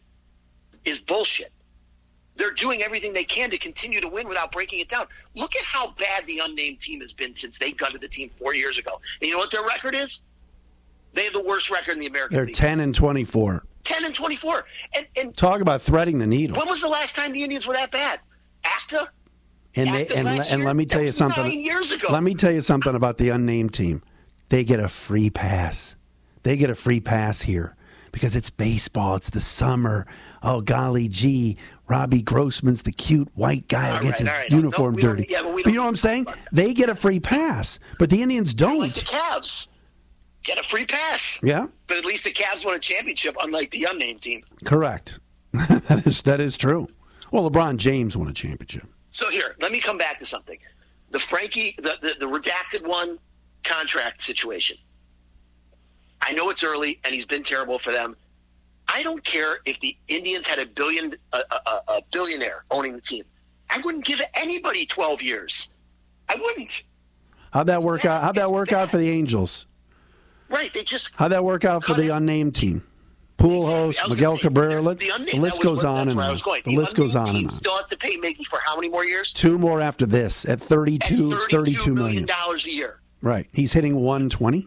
is bullshit. They're doing everything they can to continue to win without breaking it down. Look at how bad the unnamed team has been since they gutted the team four years ago. And you know what their record is? They have the worst record in the American They're League. ten and twenty-four. ten and twenty-four. And, and talk about threading the needle. When was the last time the Indians were that bad? Acta? And they, and, and let me tell you something. Nine years ago. Let me tell you something about the unnamed team. They get a free pass. They get a free pass here because it's baseball. It's the summer. Oh, golly gee, Robbie Grossman's the cute white guy who all gets right, his right. uniform no, dirty. Yeah, but, but you know what I'm saying? They get a free pass, but the Indians don't. Like the Cavs get a free pass. Yeah, but at least the Cavs won a championship, unlike the unnamed team. Correct. that is that is true. Well, LeBron James won a championship. So here, let me come back to something. the Frankie, the, the, the redacted one contract situation. I know it's early, and he's been terrible for them. I don't care if the Indians had a billion, a, a, a billionaire owning the team. I wouldn't give anybody twelve years. I wouldn't. How'd that work out? How'd that work out for the Angels? Right, they just. How'd that work out for the unnamed team? Pujols, exactly. Miguel Cabrera. The, the, unnamed, the list was, goes on and on. The, the list goes on and on. Still has to pay Mickey for how many more years? Two more after this at thirty-two, at thirty-two million dollars a year. Right, he's hitting one twenty.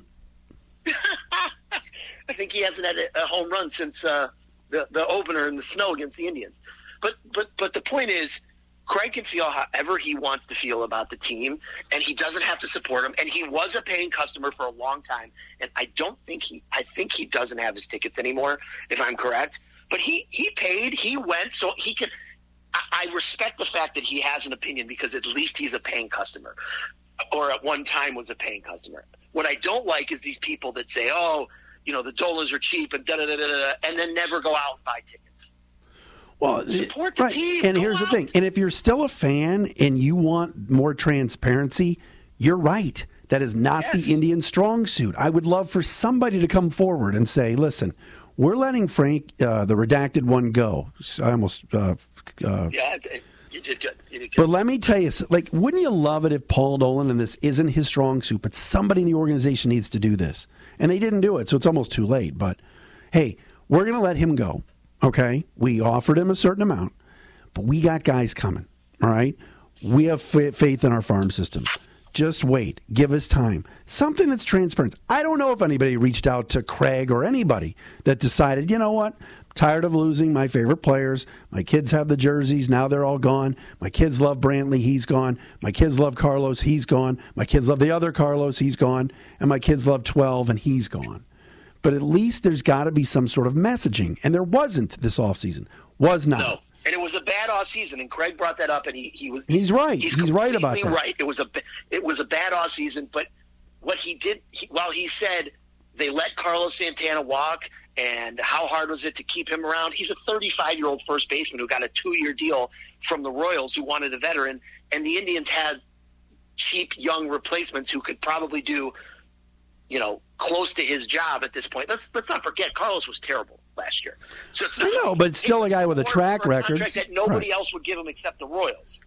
I think he hasn't had a, a home run since uh, the the opener in the snow against the Indians. But but but the point is, Craig can feel however he wants to feel about the team, and he doesn't have to support him. And he was a paying customer for a long time, and I don't think he I think he doesn't have his tickets anymore, if I'm correct. But he he paid, he went, so he can. I, I respect the fact that he has an opinion because at least he's a paying customer, or at one time was a paying customer. What I don't like is these people that say, oh, you know, the Dolans are cheap and da da da da da, and then never go out and buy tickets. Well, support the right. team. And go here's out. the thing. And if you're still a fan and you want more transparency, you're right. That is not Yes. the Indian strong suit. I would love for somebody to come forward and say, listen, we're letting Frank, uh, the redacted one, go. I almost... Uh, uh, Yeah, you did good. You did good. But let me tell you, like, wouldn't you love it if Paul Dolan, and this isn't his strong suit, but somebody in the organization needs to do this. And they didn't do it, so it's almost too late. But, hey, we're going to let him go, okay? We offered him a certain amount, but we got guys coming, all right? We have f- faith in our farm system. Just wait. Give us time. Something that's transparent. I don't know if anybody reached out to Craig or anybody that decided, you know what? Tired of losing my favorite players. My kids have the jerseys. Now they're all gone. My kids love Brantley. He's gone. My kids love Carlos. He's gone. My kids love the other Carlos. He's gone. And my kids love twelve, and he's gone. But at least there's got to be some sort of messaging. And there wasn't this offseason. Was not. No. And it was a bad off season, and Craig brought that up, and he, he was he's right. He's, he's right about that. Right. It was a it was a bad off season, but what he did he, while he said they let Carlos Santana walk, and how hard was it to keep him around? He's a thirty-five-year-old first baseman who got a two-year deal from the Royals, who wanted a veteran, and the Indians had cheap young replacements who could probably do, you know, close to his job at this point. Let's let's not forget Carlos was terrible last year. So it's not, I know, but it's still a guy with a track record that nobody right. else would give him except the Royals.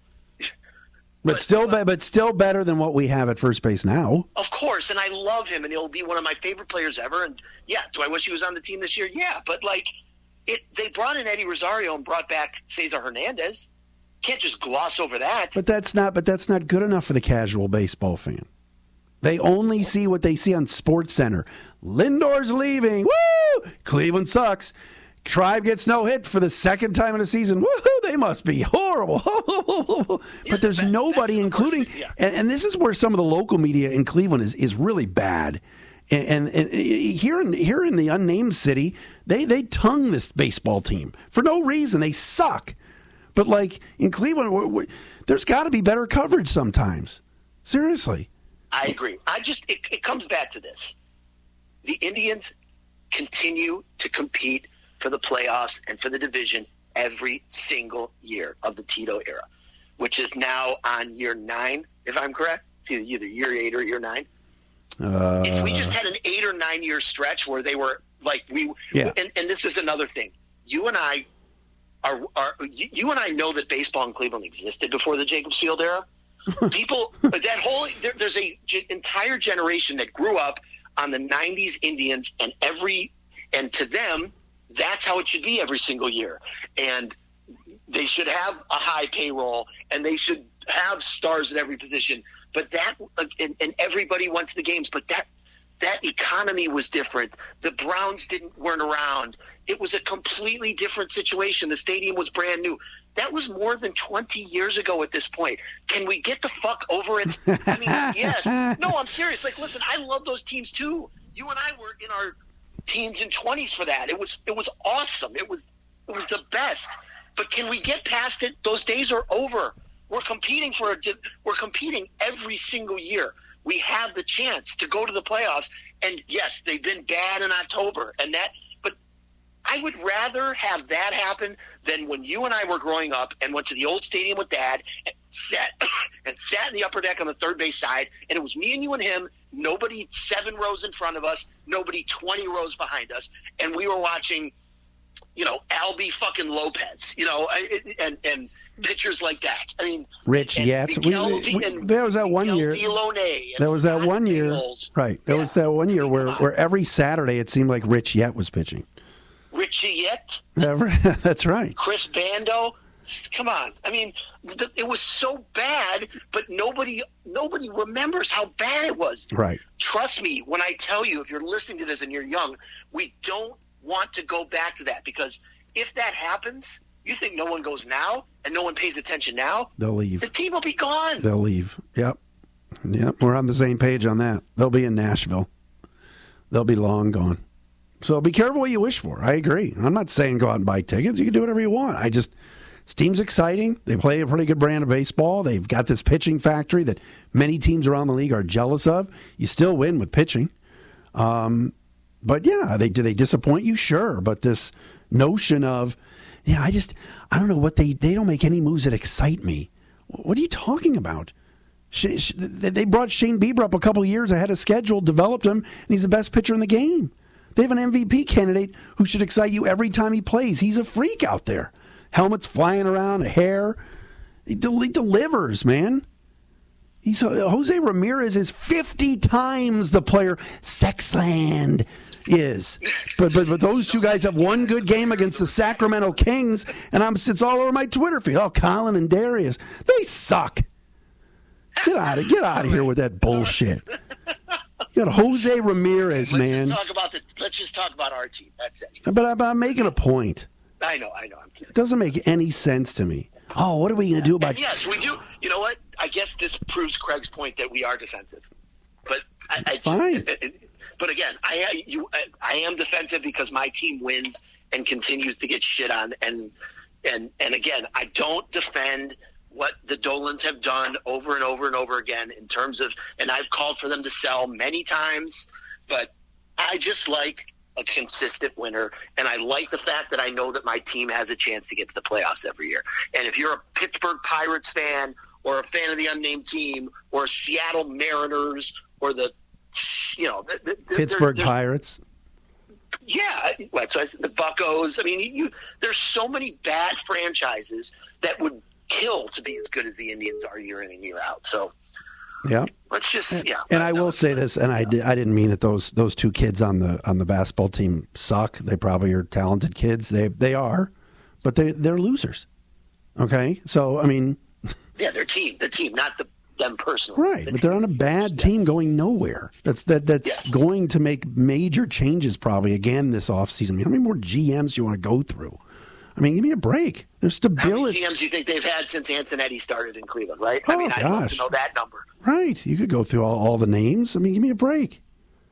But, But- still, but- be, but still better than what we have at first base now. Of course, and I love him, and he'll be one of my favorite players ever. And yeah, do I wish he was on the team this year? Yeah, but like, it they brought in Eddie Rosario and brought back Cesar Hernandez. Can't just gloss over that. But that's not. But that's not good enough for the casual baseball fan. They only see what they see on Sports Center. Lindor's leaving. Woo! Cleveland sucks. Tribe gets no hit for the second time in a season. Woohoo! They must be horrible. But there's nobody, including, yeah. and, and this is where some of the local media in Cleveland is, is really bad. And, and, and here in here in the unnamed city, they they tongue this baseball team for no reason. They suck. But like in Cleveland, we're, we're, there's got to be better coverage sometimes. Seriously. I agree. I just it, it comes back to this: the Indians continue to compete for the playoffs and for the division every single year of the Tito era, which is now on year nine, if I'm correct. It's either, either year eight or year nine. Uh, If we just had an eight or nine year stretch where they were like we, Yeah. and, and this is another thing. You and I are, are you, you and I know that baseball in Cleveland existed before the Jacobs Field era. People, that whole there, there's a g- entire generation that grew up on the nineties Indians, and every and to them, that's how it should be every single year. And they should have a high payroll, and they should have stars at every position. But that, and, and everybody went to the games. But that that economy was different. The Browns didn't weren't around. It was a completely different situation. The stadium was brand new. That was more than twenty years ago at this point. Can we get the fuck over it? I mean, yes. No, I'm serious. Like, listen, I love those teams too. You and I were in our teens and twenties for that. It was it was awesome. It was it was the best. But can we get past it? Those days are over. We're competing for a we're competing every single year. We have the chance to go to the playoffs. And yes, they've been bad in October, and that. But I would rather have that happen than when you and I were growing up and went to the old stadium with Dad. sat and sat in the upper deck on the third base side, and it was me and you and him. Nobody seven rows in front of us, nobody twenty rows behind us, and we were watching, you know, Albie fucking Lopez, you know, and and pitchers like that. I mean, Rich Yet. We, we, there was that one year. There was that one year. Right. There yeah. was that one year where, where every Saturday it seemed like Rich Yet was pitching. Richie Yet. That's right. Chris Bando. Come on. I mean, th- it was so bad, but nobody nobody remembers how bad it was. Right. Trust me when I tell you, if you're listening to this and you're young, we don't want to go back to that, because if that happens, you think no one goes now and no one pays attention now? They'll leave. The team will be gone. They'll leave. Yep. Yep. We're on the same page on that. They'll be in Nashville. They'll be long gone. So be careful what you wish for. I agree. I'm not saying go out and buy tickets. You can do whatever you want. I just, this team's exciting. They play a pretty good brand of baseball. They've got this pitching factory that many teams around the league are jealous of. You still win with pitching. Um, but yeah, they do they disappoint you? Sure. But this notion of, yeah, I just, I don't know what they, they don't make any moves that excite me. What are you talking about? They brought Shane Bieber up a couple of years ahead of schedule, developed him, and he's the best pitcher in the game. They have an M V P candidate who should excite you every time he plays. He's a freak out there. Helmets flying around, hair. He, del- he delivers, man. He's uh, Jose Ramirez is fifty times the player Sexland is. But, but but those two guys have one good game against the Sacramento Kings, and I'm it's all over my Twitter feed. Oh, Colin and Darius. They suck. Get out of get out of here with that bullshit. You got Jose Ramirez, let's man. Just talk about the, let's just talk about our team. That's it. But, I, but I'm making a point. I know, I know. I'm kidding. It doesn't make any sense to me. Oh, what are we going to do about? And yes, we do. You know what? I guess this proves Craig's point that we are defensive. But I, I fine. But again, I you I am defensive because my team wins and continues to get shit on. And and and again, I don't defend what the Dolans have done over and over and over again in terms of, and I've called for them to sell many times, but I just like a consistent winner, and I like the fact that I know that my team has a chance to get to the playoffs every year. And if you're a Pittsburgh Pirates fan or a fan of the unnamed team or Seattle Mariners or the, you know, the, the, Pittsburgh there, Pirates. Yeah, that's why I said the Buccos. I mean, you, there's so many bad franchises that would kill to be as good as the Indians are year in and year out. So, yeah, let's just yeah. And I will say this, and I, did, I didn't mean that those those two kids on the on the basketball team suck. They probably are talented kids. They they are, but they they're losers. Okay, so I mean, yeah, their team, the team, not the them personally. Right, the but team. they're on a bad team going nowhere. That's that that's yes. going to make major changes probably again this offseason. I mean, how many more G Ms do you want to go through? I mean, give me a break. There's stability. How many G Ms do you think they've had since Antonetti started in Cleveland, right? Oh, I mean, gosh. I'd love to know that number. Right. You could go through all, all the names. I mean, give me a break.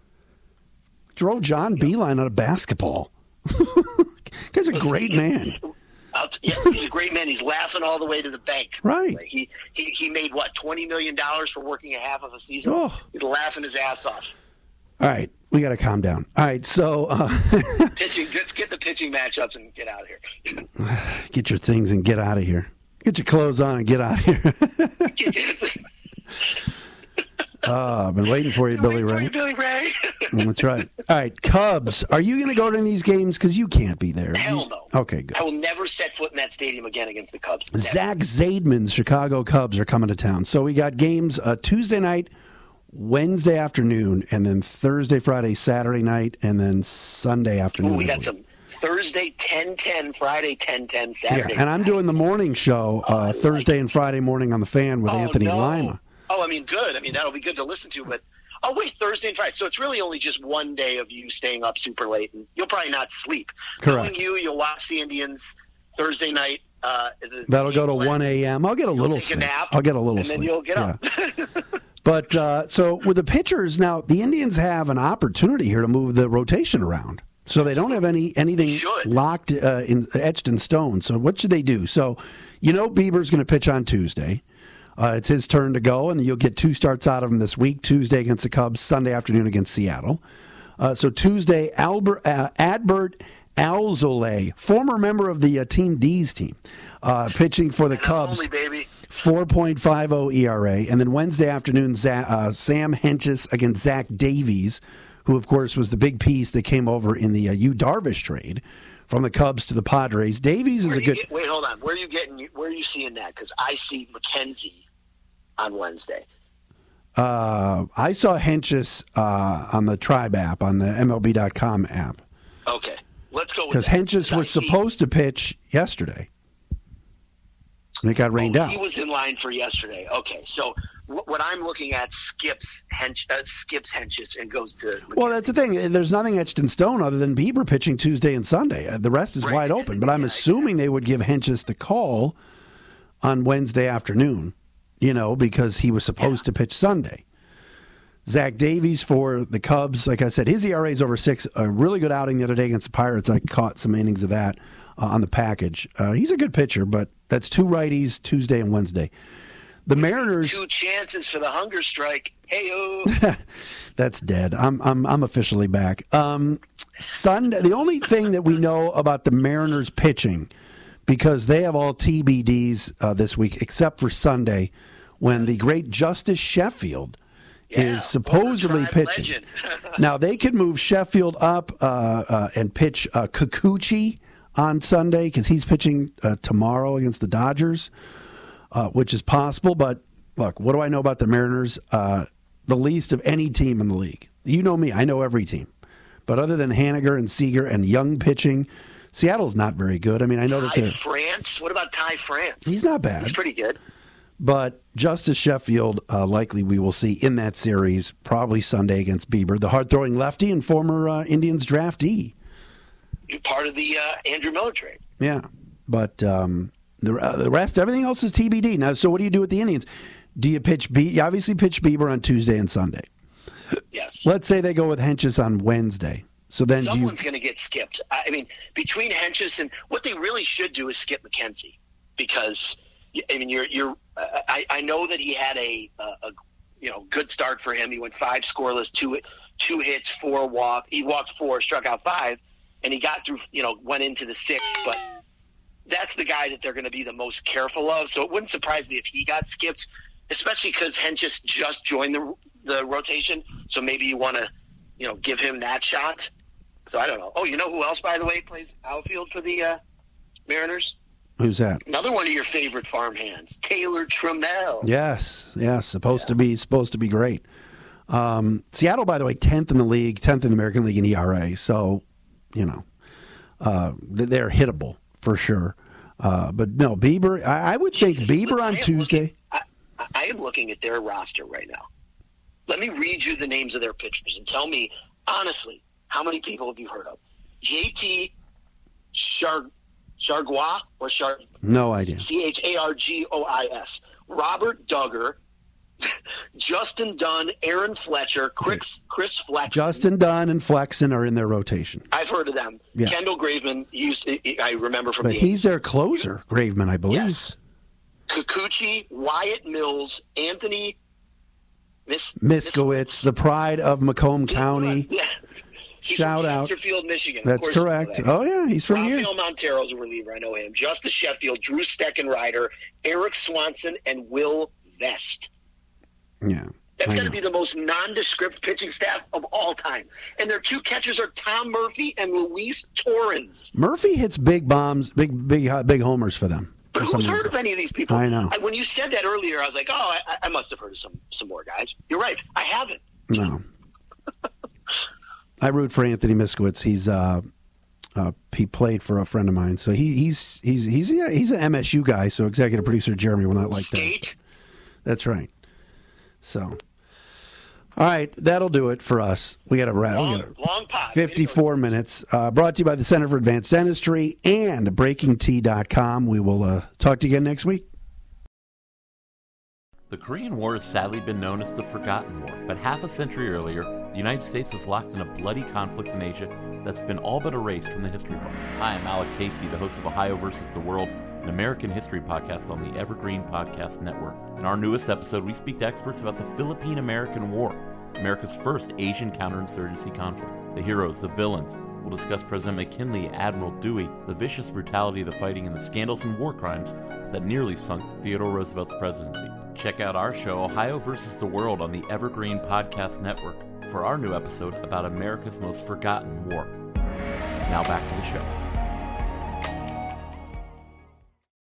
Drove John Beeline out of basketball. Guy's a great man. Yeah, he's a great man. He's laughing all the way to the bank. Right. He he, he made, what, twenty million dollars for working a half of a season? Oh. He's laughing his ass off. All right. We got to calm down. All right, so uh, pitching. Let's get the pitching matchups and get out of here. Get your things and get out of here. Get your clothes on and get out of here. uh, I've been waiting for you, Billy Ray. You, Billy Ray. That's right. All right, Cubs. Are you going to go to any of these games? Because you can't be there. Hell no. Okay, good. I will never set foot in that stadium again against the Cubs. Never. Zach Zaidman's Chicago Cubs are coming to town. So we got games uh, Tuesday night, Wednesday afternoon, and then Thursday, Friday, Saturday night, and then Sunday afternoon. Ooh, we got some Thursday ten ten, Friday ten ten, Saturday. Yeah, and I'm doing the morning show uh, oh, Thursday like and Friday morning on the Fan with oh, Anthony no. Lima. Oh, I mean, good. I mean, that'll be good to listen to. But oh, wait, Thursday and Friday. So it's really only just one day of you staying up super late, and you'll probably not sleep. Correct. Knowing you, you'll watch the Indians Thursday night. Uh, the, That'll the go to one a.m. I'll get a little take sleep. A nap, I'll get a little and sleep. then you'll get up. Yeah. But uh, so with the pitchers now, the Indians have an opportunity here to move the rotation around. So they don't have any anything locked, uh, in, etched in stone. So what should they do? So you know Bieber's going to pitch on Tuesday. Uh, it's his turn to go, and you'll get two starts out of him this week, Tuesday against the Cubs, Sunday afternoon against Seattle. Uh, so Tuesday, Albert, uh, Adbert Alzolay, former member of the uh, Team D's team, uh, pitching for the Cubs. Only, baby. four point five oh E R A. And then Wednesday afternoon, Za- uh, Sam Hentges against Zach Davies, who, of course, was the big piece that came over in the uh, Yu Darvish trade from the Cubs to the Padres. Davies is where a good... Get, wait, hold on. Where are you getting? Where are you seeing that? Because I see McKenzie on Wednesday. Uh, I saw Hentges uh, on the Tribe app, on the M L B dot com app. Okay. Let's go with Because Hentges was see, supposed to pitch yesterday. And it got rained oh, out. He was in line for yesterday. Okay, so w- what I'm looking at skips Hench, uh, skips Hentges and goes to McKenzie. Well, that's the thing. There's nothing etched in stone other than Bieber pitching Tuesday and Sunday. Uh, the rest is right. wide open. But I'm yeah, assuming exactly. they would give Hentges the call on Wednesday afternoon, you know, because he was supposed yeah. to pitch Sunday. Zach Davies for the Cubs, like I said, his E R A is over six. A really good outing the other day against the Pirates. I caught some innings of that uh, on the package. Uh, he's a good pitcher, but that's two righties Tuesday and Wednesday. The Mariners, two chances for the hunger strike. Hey-o. That's dead. I'm I'm I'm officially back. Um, Sunday. The only thing that we know about the Mariners pitching, because they have all T B Ds uh, this week, except for Sunday, when the great Justice Sheffield. Yeah, is supposedly pitching. Now, they could move Sheffield up uh, uh, and pitch uh, Kikuchi on Sunday because he's pitching uh, tomorrow against the Dodgers, uh, which is possible. But, look, what do I know about the Mariners? Uh, the least of any team in the league. You know me. I know every team. But other than Haniger and Seager and Young pitching, Seattle's not very good. I mean, I know Ty that they're... France? What about Ty France? He's not bad. He's pretty good. But Justice Sheffield, uh, likely we will see in that series, probably Sunday against Bieber, the hard-throwing lefty and former uh, Indians draftee. You're part of the uh, Andrew Miller trade. Yeah, but um, the uh, the rest, everything else is T B D. Now, so what do you do with the Indians? Do you pitch Be- You obviously pitch Bieber on Tuesday and Sunday. Yes. Let's say they go with Hentges on Wednesday. So then Someone's you... going to get skipped. I mean, between Hentges and what they really should do is skip McKenzie because – I mean, you're you're. Uh, I I know that he had a, a a you know good start for him. He went five scoreless, two two hits, four walk. He walked four, struck out five, and he got through. You know, went into the sixth. But that's the guy that they're going to be the most careful of. So it wouldn't surprise me if he got skipped, especially because Hentges just joined the the rotation. So maybe you want to, you know, give him that shot. So I don't know. Oh, you know who else, by the way, plays outfield for the uh, Mariners? Who's that? Another one of your favorite farmhands, Taylor Trammell. Yes, yes, supposed yeah. to be supposed to be great. Um, Seattle, by the way, tenth in the league, tenth in the American League in E R A. So, you know, uh, they're hittable for sure. Uh, but no, Bieber. I, I would think Jeez, Bieber on Tuesday. Looking, I, I am looking at their roster right now. Let me read you the names of their pitchers and tell me honestly how many people have you heard of? J T Char. Chargois or Char? No idea. C H A R G O I S. Robert Duggar, Justin Dunn, Aaron Fletcher, Chris Chris Flexen. Justin Dunn and Flexen are in their rotation. I've heard of them. Yeah. Kendall Graveman, he used to, I remember from but the he's their closer, Graveman, I believe. Yes. Kikuchi, Wyatt Mills, Anthony Mis- Miskowitz, the pride of Macomb County. Yeah. He's Shout from out. Chesterfield, Michigan. That's correct. That. Oh, yeah, he's from Rafael here. Montero's a reliever. I know him. Justice Sheffield, Drew Steckenrider, Eric Swanson, and Will Vest. Yeah. That's going to be the most nondescript pitching staff of all time. And their two catchers are Tom Murphy and Luis Torrens. Murphy hits big bombs, big, big, big homers for them. But who's heard of any of these people? I know. I, when you said that earlier, I was like, oh, I, I must have heard of some, some more guys. You're right. I haven't. No. I root for Anthony Miskowitz. He's uh, uh, he played for a friend of mine, so he, he's he's he's yeah, he's an M S U guy. So executive producer Jeremy will not like State? that. That's right. So, all right, that'll do it for us. We got a wrap. Long, long pot. fifty-four minutes. Uh, brought to you by the Center for Advanced Dentistry and Breaking Tea dot com. We will uh, talk to you again next week. The Korean War has sadly been known as the Forgotten War, but half a century earlier, the United States was locked in a bloody conflict in Asia that's been all but erased from the history books. Hi, I'm Alex Hasty, the host of Ohio versus the World, an American history podcast on the Evergreen Podcast Network. In our newest episode, we speak to experts about the Philippine-American War, America's first Asian counterinsurgency conflict. The heroes, the villains, We'll discuss President McKinley, Admiral Dewey, the vicious brutality of the fighting, and the scandals and war crimes that nearly sunk Theodore Roosevelt's presidency. Check out our show, Ohio versus the World, on the Evergreen Podcast Network for our new episode about America's most forgotten war. Now back to the show.